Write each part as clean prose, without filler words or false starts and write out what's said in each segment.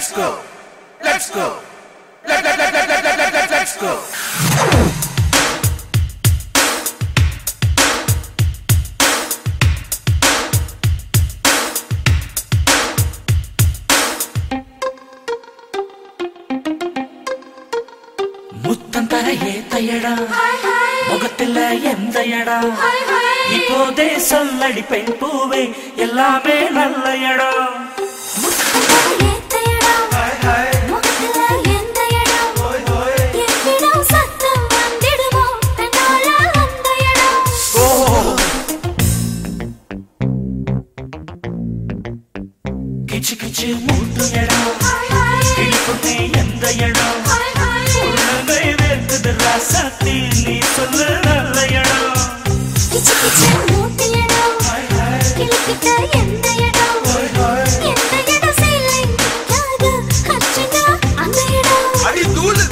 Let's go. Let's go. Let's go. முத்தந்தர ஏத்தையடா முகத்தில எந்த எடா இப்போதே சொல்லடி பெண் பூவே எல்லாமே நல்ல இடம் கிச்சு கிச்சு மூட்டு இடம் கிழிப்புட்டே எந்த இடம் உள்ளங்கை வேர்க்குது ராசாத்தி நீ சொல்லு நல்ல இடம் கிச்சு கிச்சு மூட்டு இடம் கிழிப்பிட்ட எந்த இடம் எந்த இடம் சேலை நிக்காது கச்சுனா அந்த இடம் அடி தூளு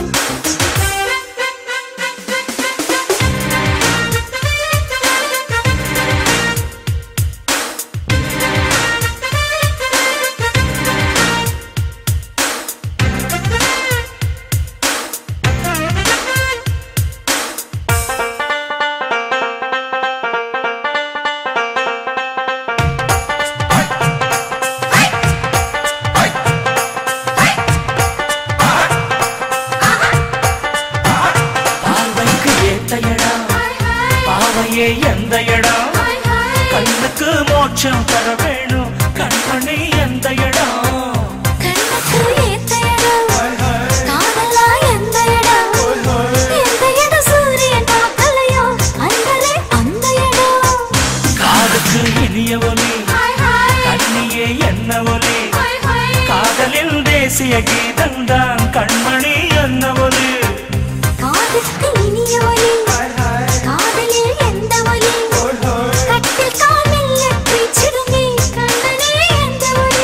எந்த இடம் கண்ணுக்கு மோட்சம் தர வேணும் கண்மணி எந்த இடம் கண்ணுக்கு ஏத்த இடம் காதலா எந்த இடம் எந்த இடம் சூரியன் பார்க்கலையோ அன்பரே அந்த இடம் காதுக்கு இனிய ஒலி கண்ணியே என்ன ஒலி காதலில் தேசிய கீதம் தான் கண்மணி என்ன ஒலி காதுக்கு இனிய ஒலி காதலில் எந்த ஒலி கட்டில் காலில் பேச்சிடுமே கண்ணனே எந்த ஒலி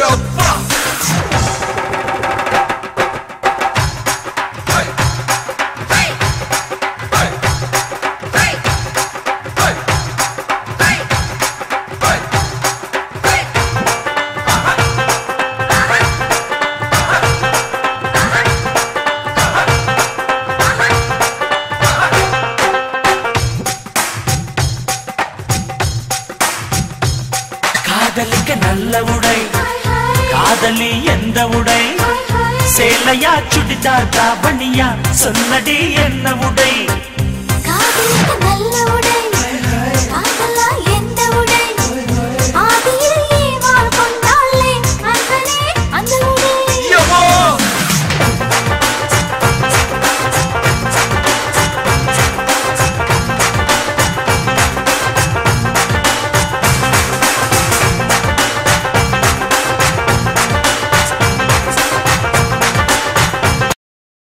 காதலிக்க நல்ல உடை காதலி எந்த உடை சேலையா சுடிதார் தாவணியா சொன்னடி என்ன உடை காதலிக்க நல்ல உடை